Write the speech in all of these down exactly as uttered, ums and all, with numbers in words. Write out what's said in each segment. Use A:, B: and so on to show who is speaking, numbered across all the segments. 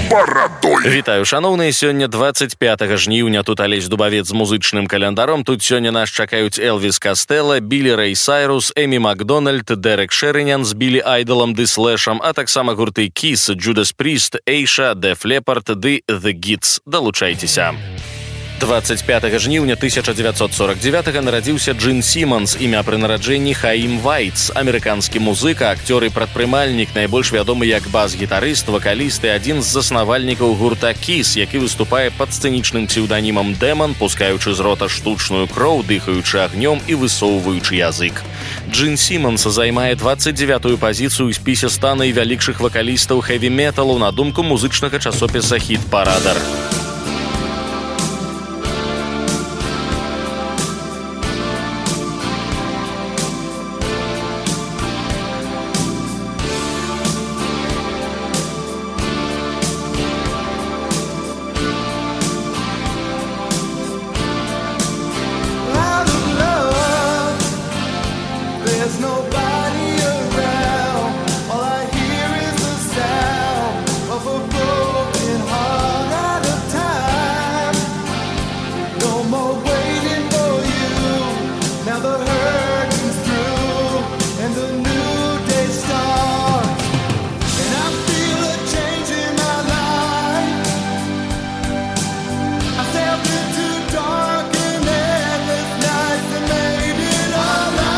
A: барадой.
B: Вітаю, шаноўныя, сёння двадцать пятага жніўня, тут Алесь Дубавец з музычным календаром. Тут сёння нас чакаюць Элвіс Кастэла, Білі Рэй Сайрус, Эмі Макдональд, Дэрек Шэрынян з Білі Айдалам ды Слэшам, а таксама гурты Кіс, Джудас Пріст, Эйша, Дэф Лепард ды The Gits. Далучайцеся. двадцать пятага жніўня тысяча дзевяцьсот сорок девятага нарадзіўся Джин Сімонс, імя пры нараджэнні Хаім Вайтс, амерыканскі музыка, акцёр і прадпрымальнік, найбольш вядомы як бас-гітарыст, вакаліст і адзін з заснавальнікаў гурта Кіс, які выступае пад сцэнічным псеўданімам Дэман, пускаючы з рота штучную кроў, дыхаючы агнём і высоўваючы язык. Джин Сімонс займае двадцать девятую пазіцыю ў спісе ста найвялікшых вакалістаў хэві-металу на думку музычнага часопіса «Хіт-парадар».
C: There's nobody around. All I hear is the sound of a broken heart out of time. No more waiting for you. Now the hurt is through and the new day starts. And I feel a change in my life. I stepped into dark and endless nights and made it alive.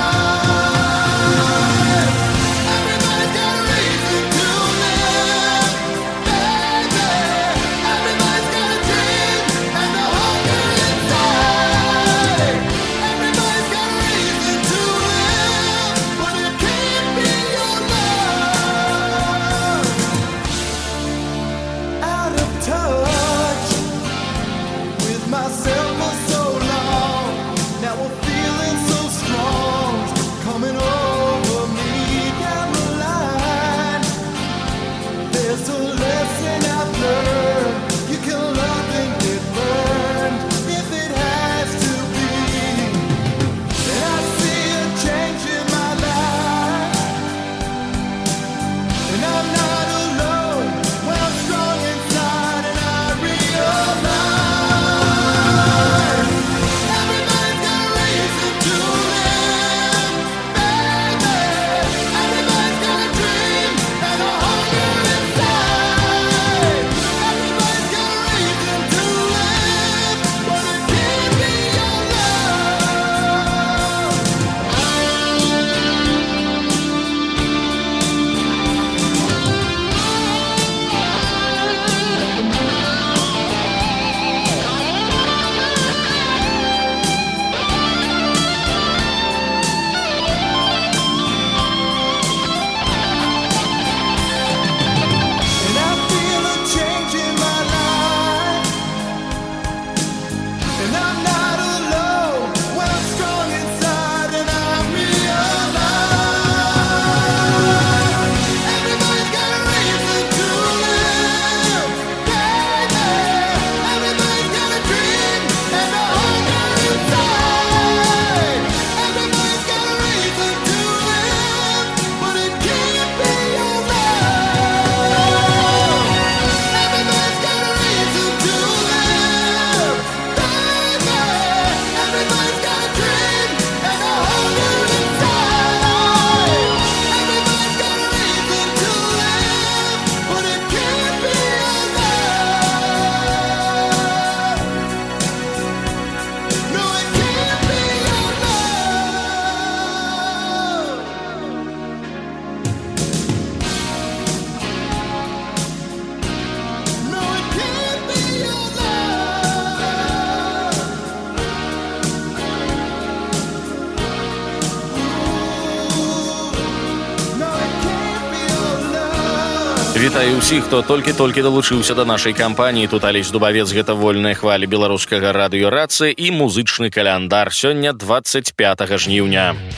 B: Вітаю ўсіх, хто толькі-толькі далучыўся да нашай кампаніі. Тут Алесь Дубавец, гэта вольныя хвалі беларускага радыё Рацыя і музычны каляндар. Сёння двадцать пятага жніўня.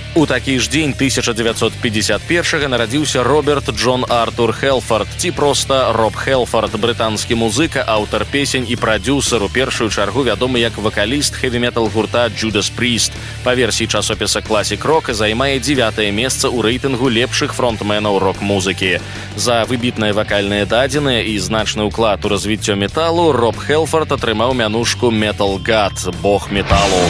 B: У такі ж дзень тысяча дзевяцьсот пятьдесят першага нарадзіўся Роберт Джон Артур Хелфорд, ці проста Роб Хелфорд, брытанскі музыка, аўтар песень і прадзюсар, у першую чаргу вядомы як вакаліст хэві-метал гурта Judas Priest. Па версіі часопіса Classic Rock займае дзевятае месца ў рэйтынгу лепшых фронтменаў рок-музыкі. За выбітныя вакальныя дадзеныя і значны ўклад у развіццё металу Роб Хелфорд атрымаў мянушку Metal God, бог металу.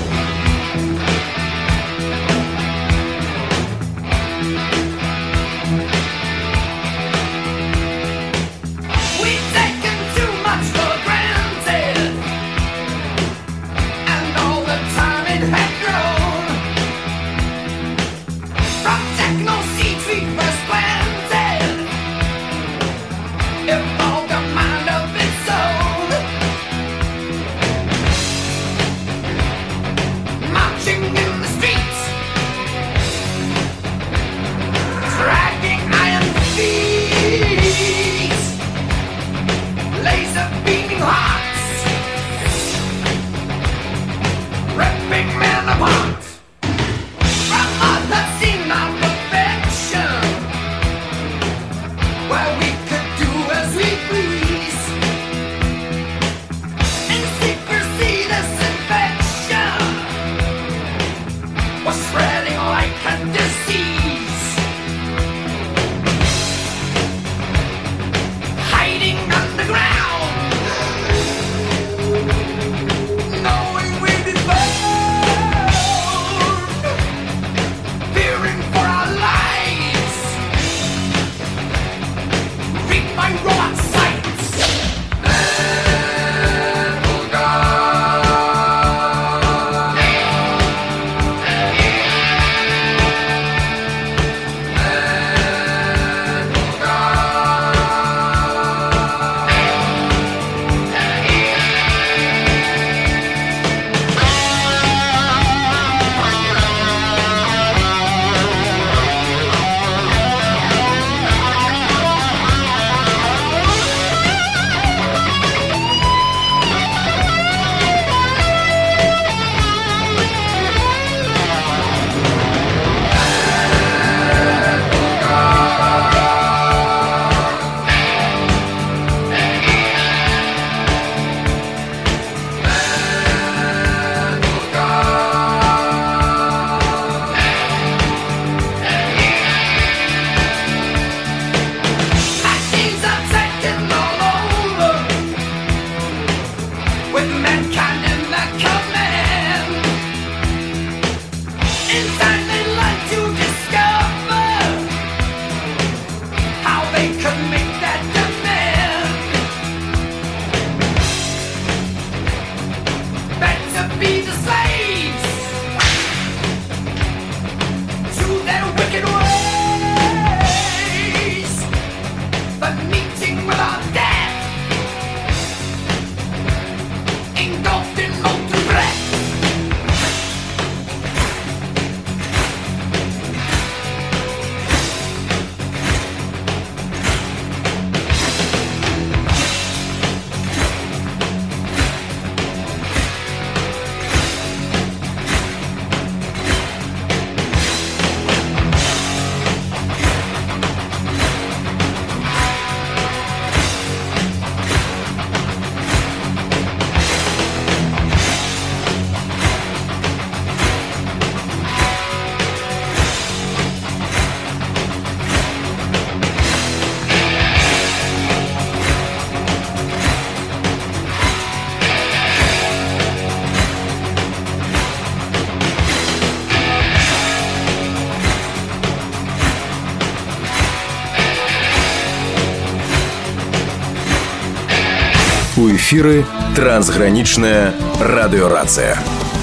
A: У эфіры трансгранічная радыёрацыя.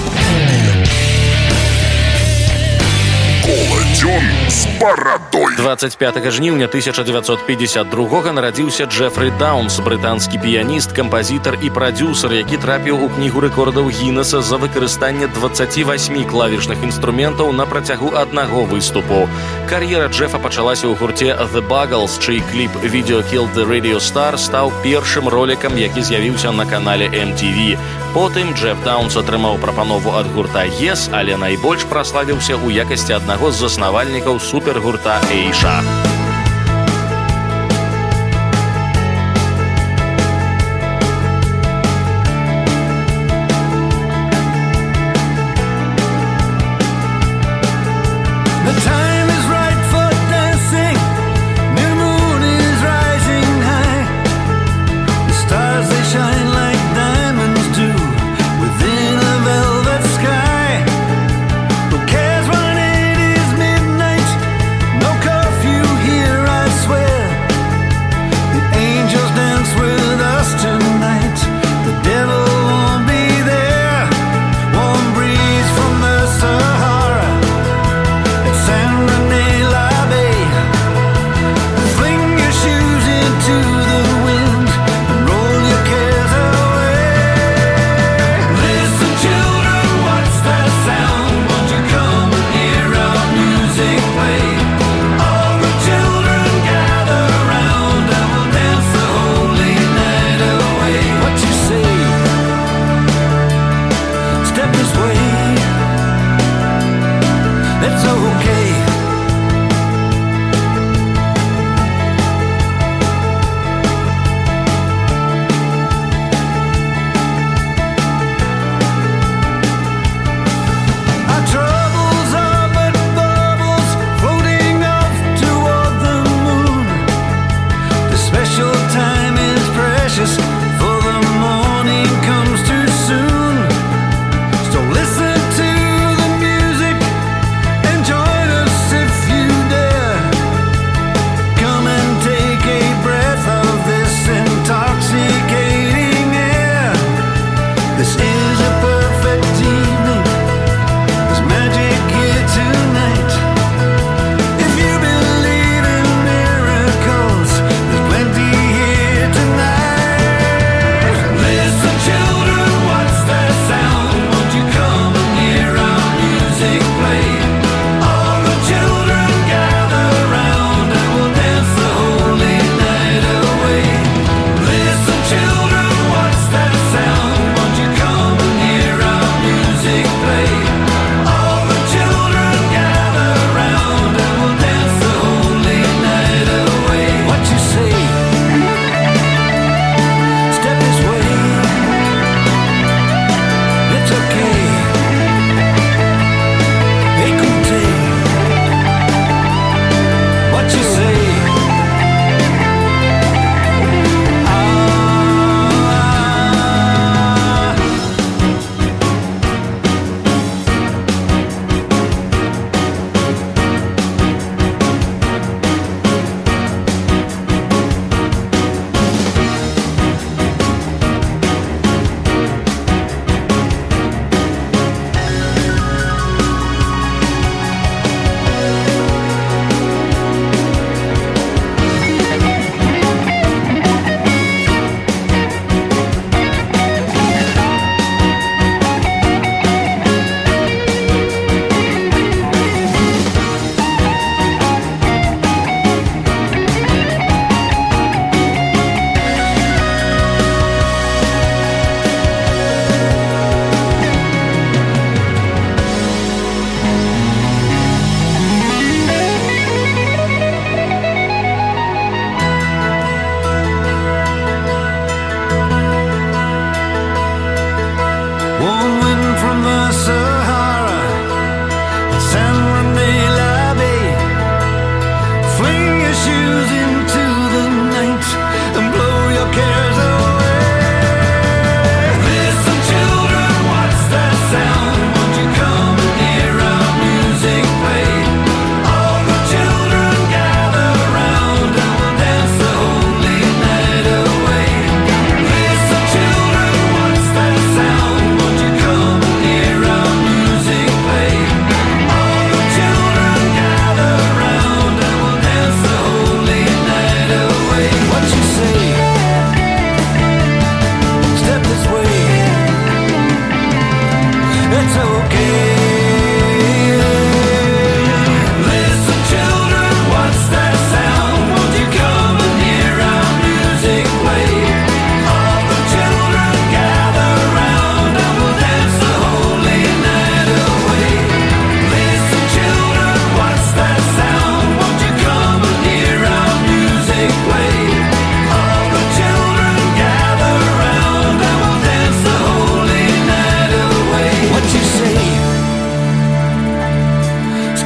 D: Коладзён з барадой.
B: двадцать пятага жніўня тысяча дзевяцьсот пятьдесят другога нарадзіўся Джефрі Даунс, брытанскі піяніст, кампазітар і прадзюсар, які трапіў у кнігу рэкордаў Гіннеса за выкарыстанне дваццаць восемь клавішных інструментаў на працягу аднаго выступу. Кар'ера Джефа пачалася ў гурце The Buggles, чый кліп «Video Killed the Radio Star» стаў першым ролікам, які з'явіўся на канале эм ці ви. Потым Джеф Таунс атрымаў прапанову ад гурта Yes, але найбольш праславіўся ў якасці аднаго з заснавальнікаў супергурта Эйша.
C: The time is right for dancing. New moon is rising high. The stars they shine like diamonds do within a velvet sky. Who cares when it is midnight? No curfew here.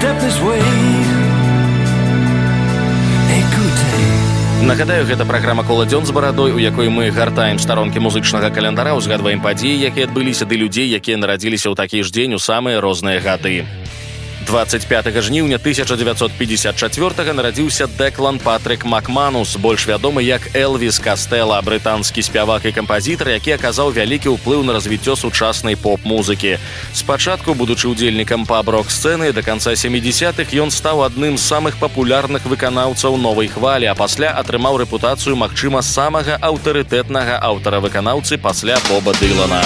C: step this way.
B: Нагадаю, гэта праграма «Коладзён з барадой», у якой мы гартаем старонкі музычнага календара, узгадваем падзеі, якія адбыліся, ды людзей, якія нарадзіліся ў такі ж дзень у самыя розныя гады. двадцать пятага жніўня тысяча дзевяцьсот пятьдесят чацвёртага нарадзіўся Дэклан Патрик Макманус, больш вядомы як Элвіс Кастэла, брытанскі спявак і кампазітар, які аказаў вялікі ўплыў на развіццё сучаснай поп-музыкі. Спачатку, будучы ўдзельнікам паб-рок-сцэны, да канца сямідзесятых ён стаў адным з самых папулярных выканаўцаў новай хвалі, а пасля атрымаў рэпутацыю, магчыма, самага аўтарытэтнага аўтара-выканаўцы пасля Боба Дылана.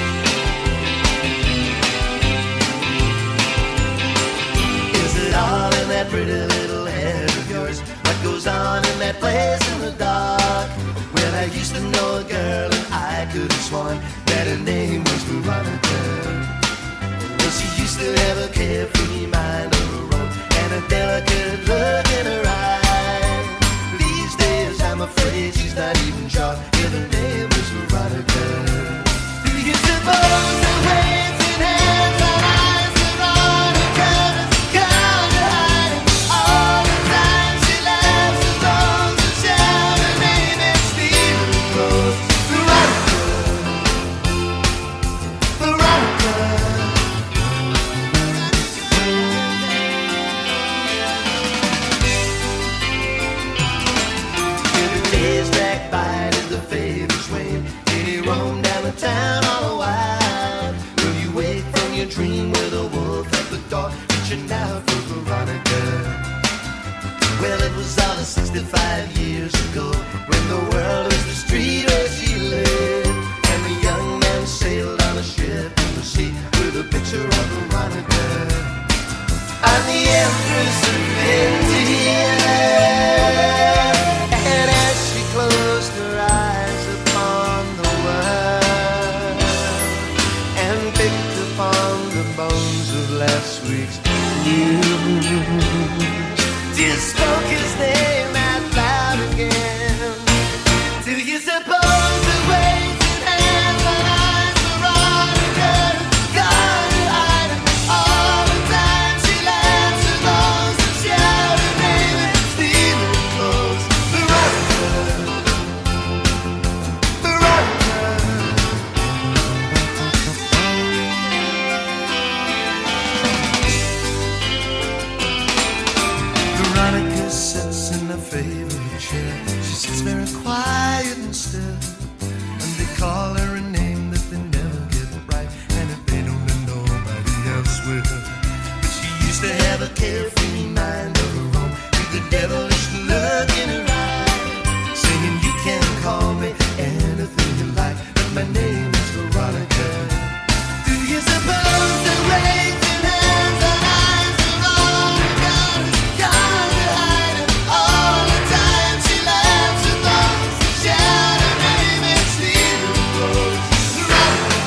E: Pretty little head of yours, what goes on in that place in the dark? Well, I used to know a girl and I could have sworn that her name was Veronica. Well, she used to have a carefree mind of her own and a delicate look in her eye. These days I'm afraid she's not even sure if her name was Veronica. Do you suppose the waves in hands are eyes Veronica's gone to hide? All the time she laughs and goes and shout her name and steal her clothes. Veronica, Veronica. Till the days drag by to the favors wane, and he roamed down the town all the while. Will you wake from your dream with a wolf at the door, reaching out for Veronica? Well, it was all sixty-five years ago, when the world was the street where she lived, and the young man sailed on a ship in the sea with a picture of Veronica. I'm the Empress of India, and as she closed her eyes upon the world and picked upon the bones of last week's news, just spoke his name out loud again. Do you suppose the waves and hands and eyes Veronica gone to hide? All the time she laughs and goes and shout her name and steal her clothes. Veronica, Veronica. Veronica sits in her favorite chair. She sits very quiet and still, and they call her a name that they never get right, and if they don't, then nobody else will. But she used to have a carefree mind of her own, with the devilish look in her eye, saying, you can call me anything you like, but my name is Veronica. Do you suppose the waves and hands and eyes Veronica gone to hide? All the time she laughs and goes and shout her name and steal her clothes. Veronica,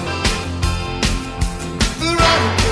E: Veronica.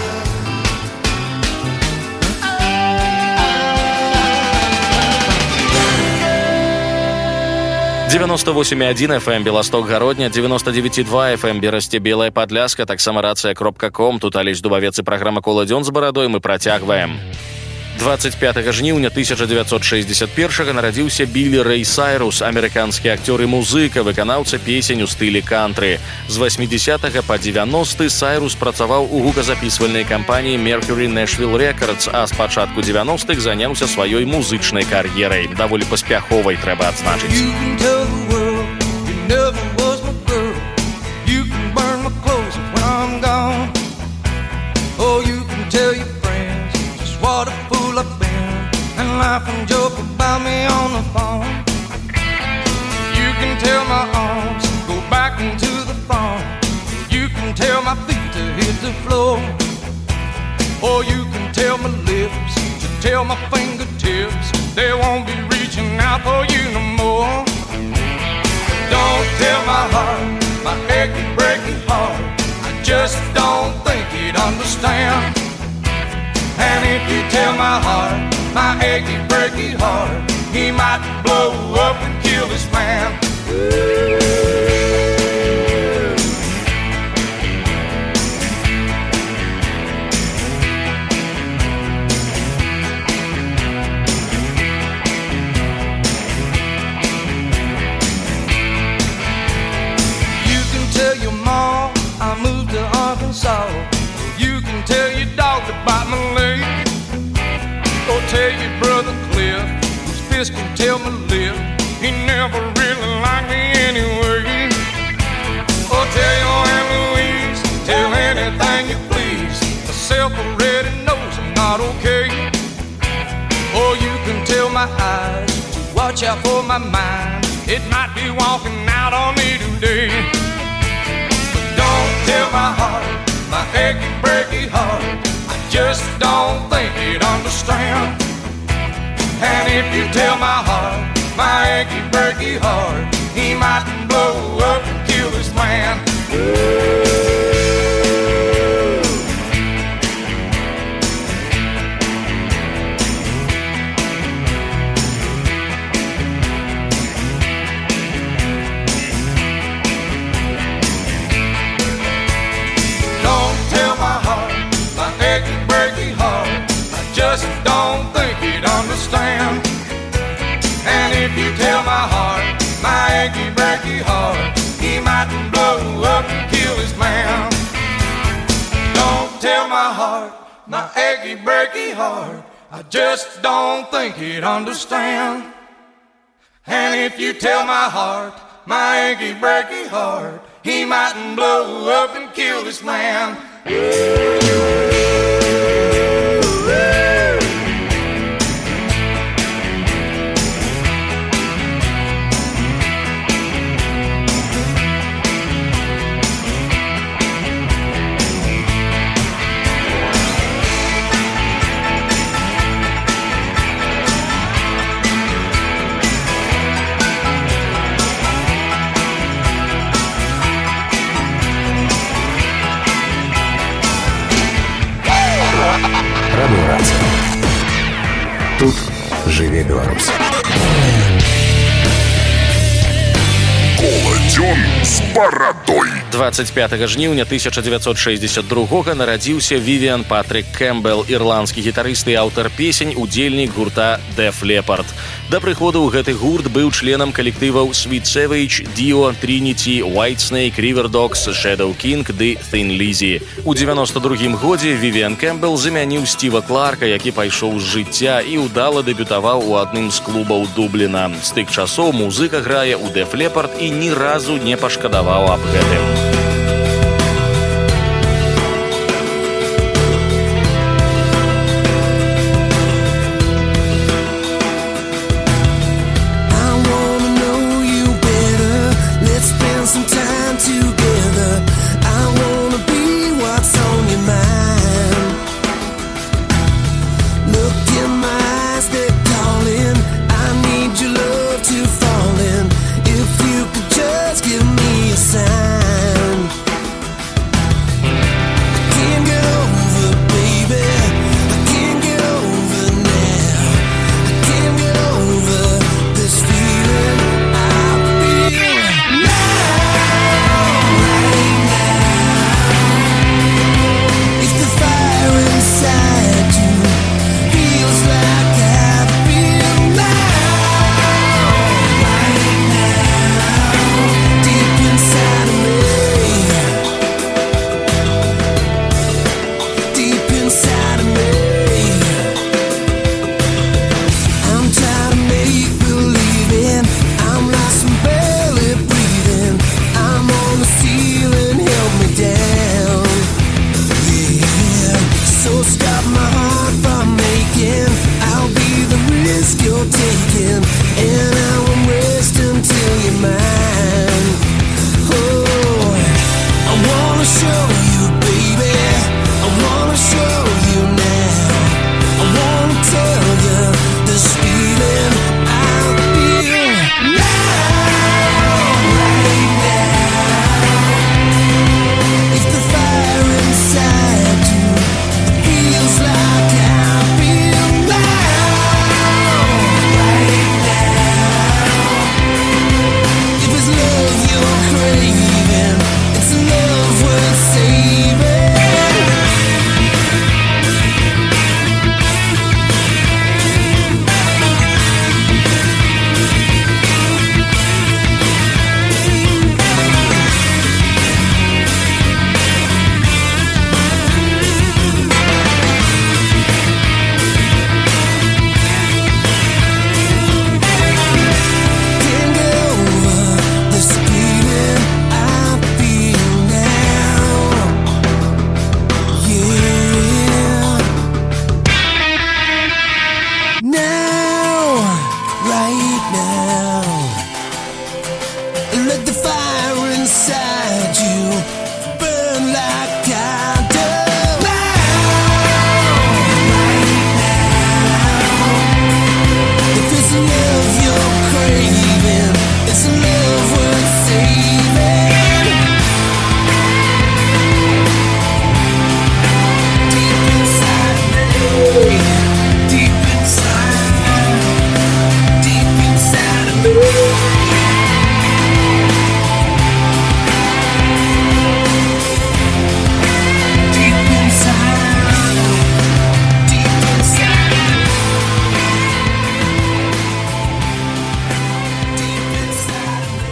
B: девяносто восемь и один эф эм Белосток Гародня, девяносто девять и два эф эм Берасце Белая Падляска, таксама рацыя кропка ком. Тут Алесь Дубавец і праграма «Коладзён з барадой» мы працягваем. двадцать пятага жніўня тысяча дзевяцьсот шэсцьдзесят першага нарадзіўся Білі Рэй Сайрус, амерыканскі акцёр і музыка, выканаўца песень у стылі кантры. З восьмідзесятага па дзевяносты Сайрус працаваў у гуказапісвальнай кампаніі Mercury Nashville Records, а з пачатку дзевяностых заняўся сваёй музычнай кар'ерай. Даволі паспяховай, трэба адзначыць.
C: You can tell the world you never was my girl. You can burn my clothes when I'm gone. Oh, you can tell your friends just what a fool I've been, and laugh and joke about me on the phone. You can tell my arms go back into the phone. You can tell my feet to hit the floor. Or you can tell my lips to tell my fingertips they won't be reaching out for you no more. Don't tell my heart, my achy, breaky heart, I just don't think he'd understand. And if you tell my heart, my achy, breaky heart, he might blow up and kill this man.
F: tell you, Brother Cliff, whose fist can tell my lip, he never really liked me anyway. Oh, tell your Aunt Louise, tell anything you please, myself already knows I'm not okay. Or you can tell my eyes to watch out for my mind, it might be walking out on me today. But don't tell my heart, my achy, breaky heart, I just don't think he'd understand. And if you tell my heart, my achy, breaky heart, he might blow up and kill this man. Don't tell my heart, my achy, breaky heart, I just don't think he'd understand. And if you tell my heart, my achy, breaky heart, he might blow up and kill his man. Don't tell my heart, my achy, breaky heart, I just don't think he'd understand. And if you tell my heart, my achy, breaky heart, he might blow up and kill this man.
A: Радиорація. Тут живе Беларусь.
D: Колодён с бородой.
B: двадцать пятага жніўня тысяча дзевяцьсот шэсцьдзесят другога нарадзіўся Вівіан Патрик Кэмпбелл, ірландскі гітарыст і аўтар песень, удзельнік гурта Def Leppard. Да прыходу ў гэты гурт быў членам калектываў Sweet Savage, Dio, Trinity, Whitesnake, Riverdogs, Shadow King ды Thin Lizzy. У дзевяноста другім годзе Вівіан Кэмпбелл замяніў Стіва Кларка, які пайшоў з жыцця і ўдала дэбютаваў у адным з клубаў Дубліна. З тых часоў музыка грае ў Def Leppard і ні разу не пашкадаваў аб гэтым.
E: Give me a sign.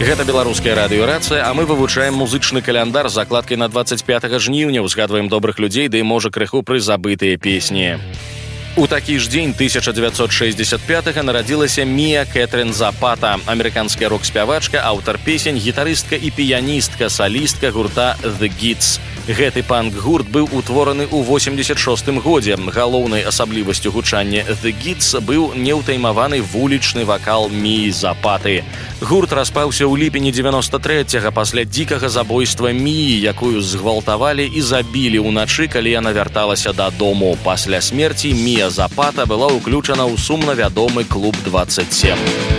B: Гэта беларуская радыёрацыя, а мы вывучаем музычны каляндар з закладкай на двадцать пятага жніўня, узгадваем добрых людзей, ды можа крыху прызабытыя песні. У такі ж дзень тысяча дзевяцьсот шэсцьдзесят пятага нарадзілася Мія Кэтрын Запата, амерыканская рок-спявачка, аўтар песень, гітарыстка і піяністка, салістка гурта The Gits. Гэты панк-гурт быў утвораны ў восемьдесят шостым годзе. Галоўнай асаблівасцю гучання The Gits быў неўтаймаваны вулічны вакал Міі Запаты. Гурт распаўся ў ліпені девяносто трэцяга пасля дзікага забойства Міі, якую згвалтавалі і забілі ўначы, калі яна вярталася дадому. Пасля смерці Мія Запата была ўключана ў сумна вядомы клуб двадцать семь.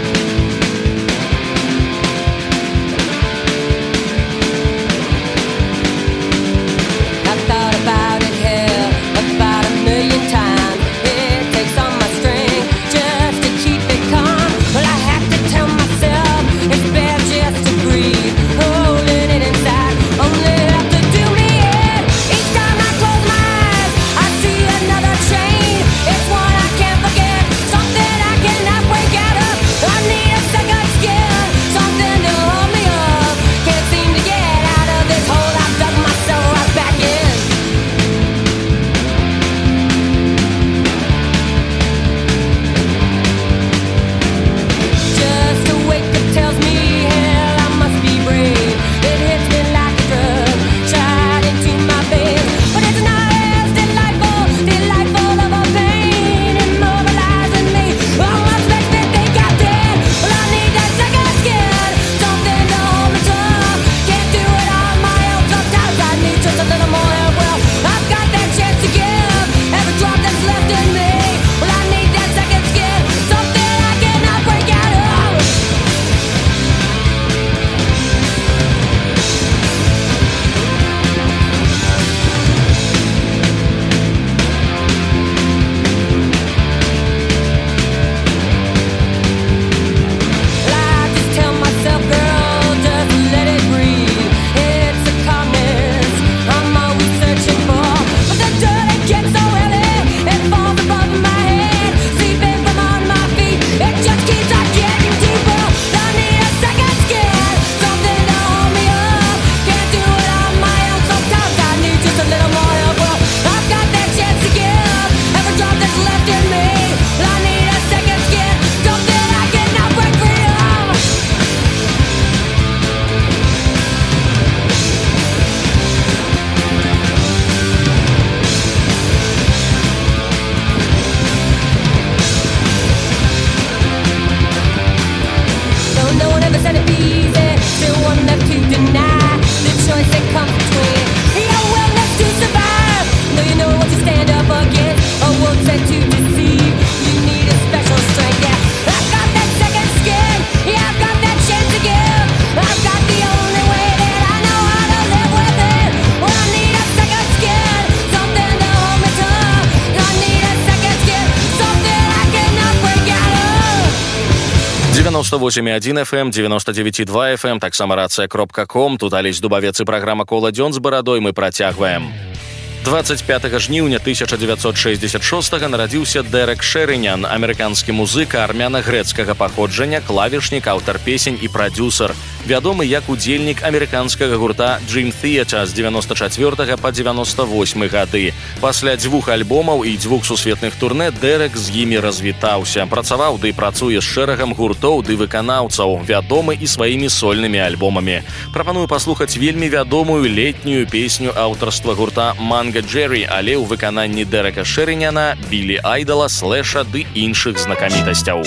B: девяносто восемь и один эф эм, девяносто девять и два эф эм, таксама рацыя кропка ком. Тут Алесь Дубавец і праграма «Кола дзён» з барадой мы працягваем. двадцать пятага жніўня тысяча дзевяцьсот шэсцьдесят шостага нарадзіўся Дэрек Шэрынян, амерыканскі музыка армяна-грэцкага паходжання, клавішнік, аўтар песень і прадзюсар. Вядомы як удзельнік амерыканскага гурта Dream Theater з девяносто чацвёртага па девяносто восьмы гады. Пасля дзвюх альбомаў і дзвюх сусветных турнэ Дэрек з імі развітаўся. Працаваў ды працуе з шэрагам гуртоў ды выканаўцаў, вядомы і сваімі сольнымі альбомамі. Прапаную паслухаць вельмі вядомую летнюю песню аўтарства гурта Манга Джерри, але ў выкананні Дэрэка Шэрыняна, Білі Айдала, Слэша ды іншых знакамітасцяў.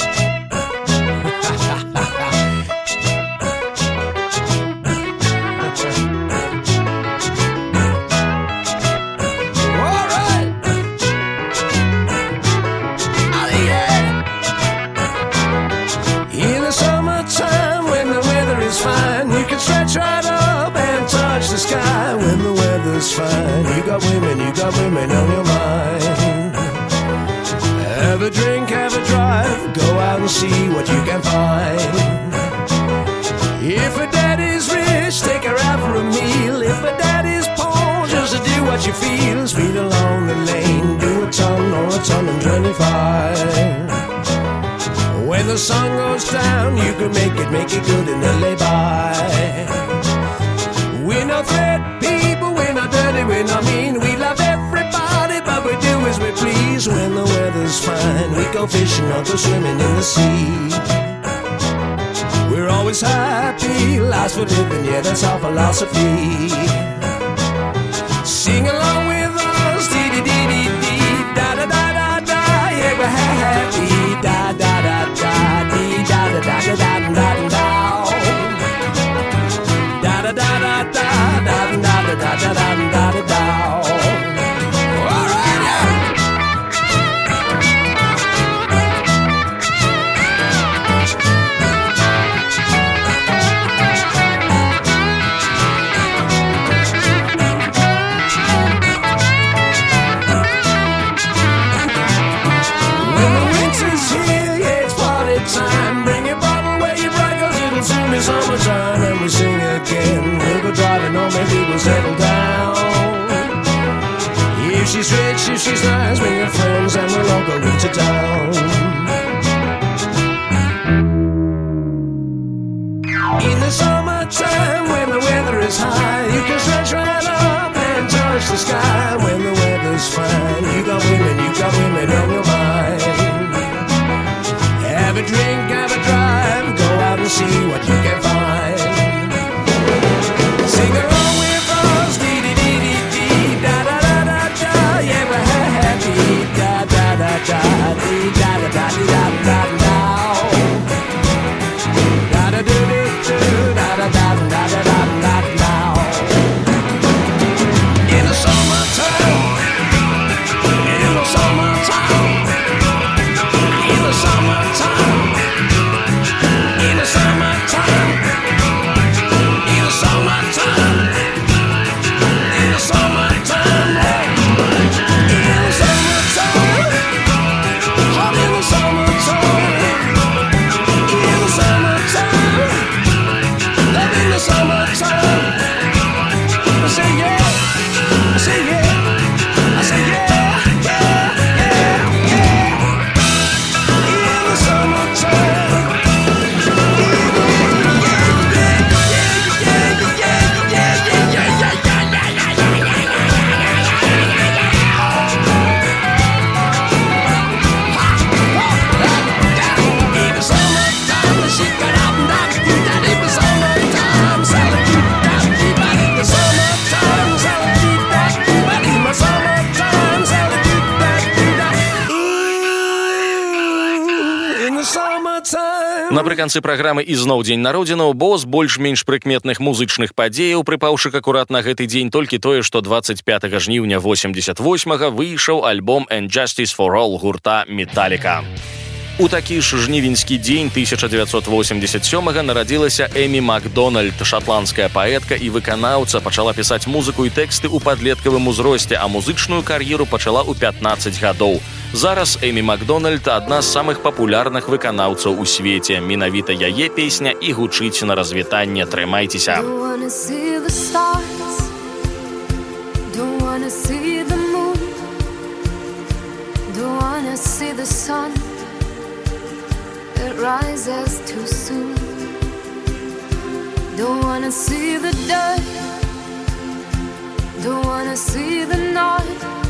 G: Fine. You got women, you got women on your mind. Have a drink, have a drive, go out and see what you can find. If a daddy's rich, take her out for a meal. If a daddy's poor, just do what you feel. Speed along the lane, do a ton or a ton and twenty-five. When the the sun goes down, you can make it, make it good in a lay-by. We're not threat people, we're not dirty, we're not mean. We love everybody, but we do as we please. When the weather's fine, we go fishing or go swimming in the sea. We're always happy, life's for living, yeah, that's our philosophy. Sing along with us, dee-dee-dee-dee-dee, da-da-da-da-da, yeah, we're happy, da-da-da-da, dee-da-da-da-da-da-da-da-da. Da-da-da-da-da-da-da-da-da-da-da-da. All right, yeah. When the winter's here, yeah, it's party time. Bring your bottle where you bright, 'cause it'll soon be summertime. And we sing again. We'll go driving or maybe we'll settle down. If she's rich, if she's nice, bring your friends and we'll all go into town. In the summertime, when the weather is high, you can stretch right up and touch the sky. When the weather's fine, you got women, you got women on your mind. Have a drink, have a drive, go out and see what you can find. Sing along with us, dee-dee-dee-dee-dee, da-da-da-da-da, yeah, we're happy, da-da-da-da, dee-da-da-da-dee-da-da-da-da. Da-da-do-do-do, da-da-da-da-da-da-da-da. In the summertime, in the summertime, in the summertime, in the summertime. In the summertime, in the summertime, in the summertime, hot in the summertime, in the summertime, love in the summertime. I say yeah, I say yeah, I say yeah, yeah, yeah, yeah. In the summertime.
B: Напрыканцы праграмы ізноў дзень народзінаў, бо з больш-менш прыкметных музычных падзеяў, прыпаўшы акурат на гэты дзень толькі тое, што дваццаць пятага жніўня восемьдесят восьмага выйшаў альбом «And Justice for All» гурта «Металліка». У такі ж жнівеньскі дзень тысяча дзевяцьсот восемьдесят сёмага нарадзілася Эмі Макдональд, шатландская паэтка і выканаўца, пачала пісаць музыку і тэксты ў падлеткавым узросце, а музычную кар'еру пачала ў пятнаццаць гадоў. Зараз Эмі Макдональд адна з самых папулярных выканаўцаў у свеце. Менавіта яе песня і гучыць на развітанне. Трымайцеся.
H: It rises too soon. Don't wanna see the dirt. Don't wanna see the night.